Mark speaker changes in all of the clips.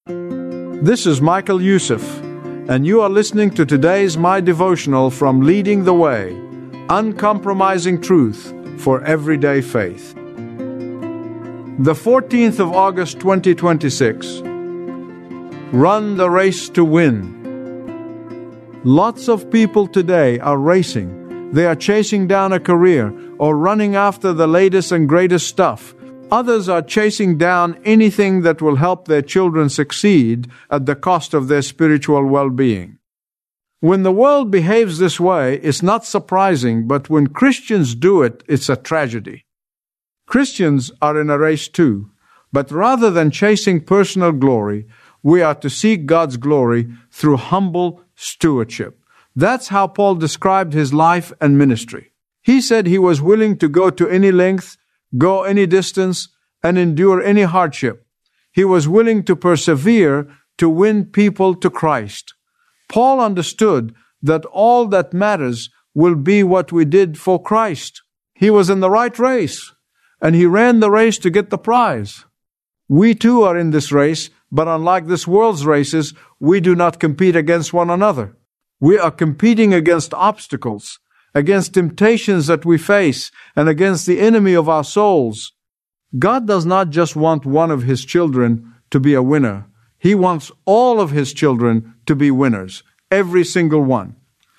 Speaker 1: This is Michael Youssef, and you are listening to today's My Devotional from Leading the Way, Uncompromising Truth for Everyday Faith. The 14th of August 2026. Run the race to win. Lots of people today are racing. They are chasing down a career or running after the latest and greatest stuff. Others are chasing down anything that will help their children succeed at the cost of their spiritual well-being. When the world behaves this way, it's not surprising, but when Christians do it, it's a tragedy. Christians are in a race too, but rather than chasing personal glory, we are to seek God's glory through humble stewardship. That's how Paul described his life and ministry. He said he was willing to go to any length, go any distance, and endure any hardship. He was willing to persevere to win people to Christ. Paul understood that all that matters will be what we did for Christ. He was in the right race, and he ran the race to get the prize. We too are in this race, but unlike this world's races, we do not compete against one another. We are competing against obstacles, against temptations that we face, and against the enemy of our souls. God does not just want one of His children to be a winner. He wants all of His children to be winners, every single one.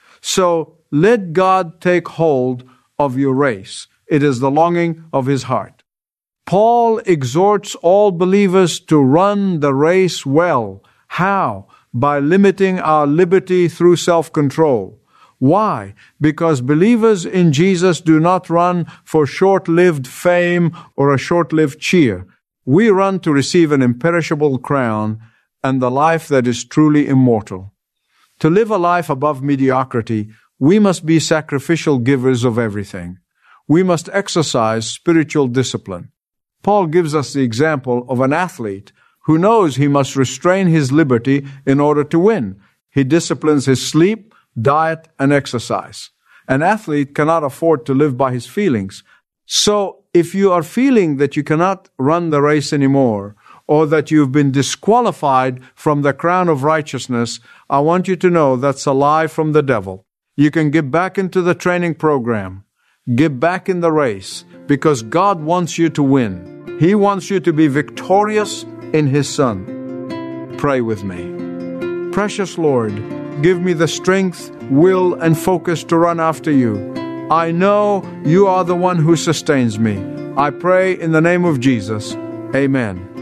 Speaker 1: So let God take hold of your race. It is the longing of His heart. Paul exhorts all believers to run the race well. How? By limiting our liberty through self-control. Why? Because believers in Jesus do not run for short-lived fame or a short-lived cheer. We run to receive an imperishable crown and the life that is truly immortal. To live a life above mediocrity, we must be sacrificial givers of everything. We must exercise spiritual discipline. Paul gives us the example of an athlete who knows he must restrain his liberty in order to win. He disciplines his sleep, diet, and exercise. An athlete cannot afford to live by his feelings. So, if you are feeling that you cannot run the race anymore, or that you've been disqualified from the crown of righteousness, I want you to know that's a lie from the devil. You can get back into the training program. Get back in the race, because God wants you to win. He wants you to be victorious in His Son. Pray with me. Precious Lord, give me the strength, will, and focus to run after you. I know you are the one who sustains me. I pray in the name of Jesus. Amen.